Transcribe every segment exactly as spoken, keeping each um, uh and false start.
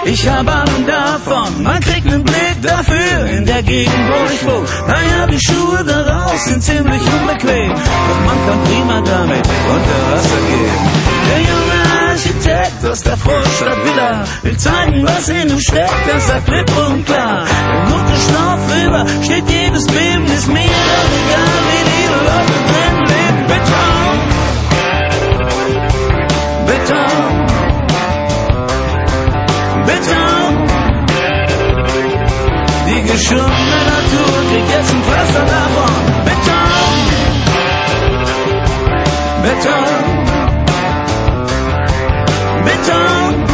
Ich hab Ahnung davon, man kriegt nen Blick dafür in der Gegend, wo ich wohne. Naja, die Schuhe daraus sind ziemlich unbequem, doch man kann prima damit unter Wasser gehen. Der junge Architekt aus der Vorstadt Villa will zeigen, was in ihm steckt, das sagt klipp und klar. Im guten Schnauf rüber steht jedes Beben, ist mir doch egal, wie die Leute drin leben. Beton, Beton, Beton. Die geschundene Natur kriegt jetzt ein Pflaster davon. Beton, Beton, Beton.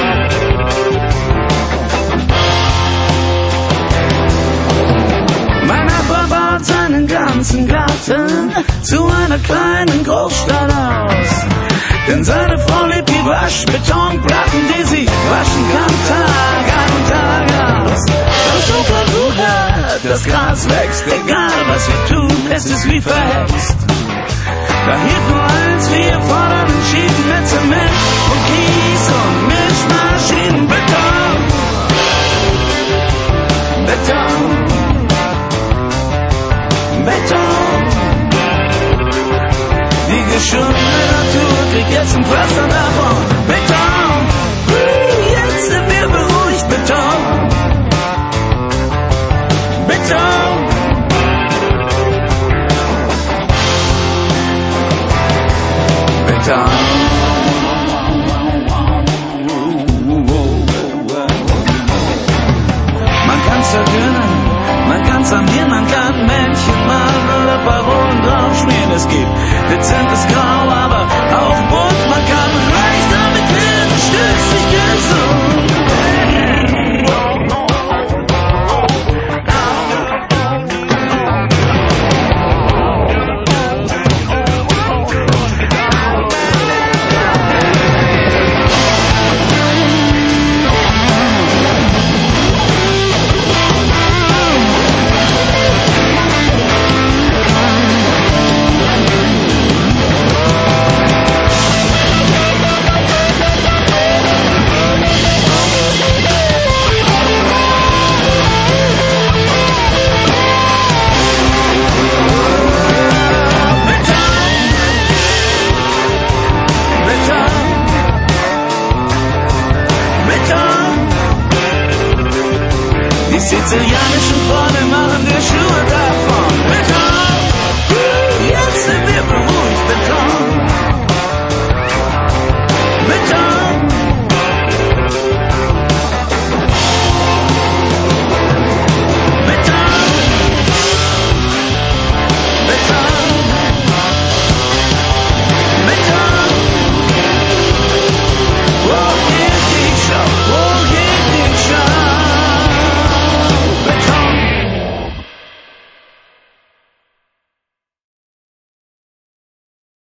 Mein Nachbar baut seinen ganzen Garten zu einer kleinen Großstadt aus. Denn seine Frau liebt die Waschbetonplatten, die sie waschen kann Tag ein und Tag aus. Doch schon versucht, das Gras wächst, egal was wir tun, es ist wie verhext. Da hilft nur eins, wir fordern entschieden mit Zement und Kies und Mischmaschinen. Beton, Beton, Beton. Die geschundene Natur kriegt jetzt ein Pflaster davon. Beton, jetzt sind wir beruhigt. Beton, Beton. Beton. Man kann's verdünnen, man kann's sanieren, man kann Männchen malen oder Parolen draufschmieren. Es gibt dezentes Grau, aber auch bunt. Man kann leicht damit hin, stößt sich gesund. Die sizilianischen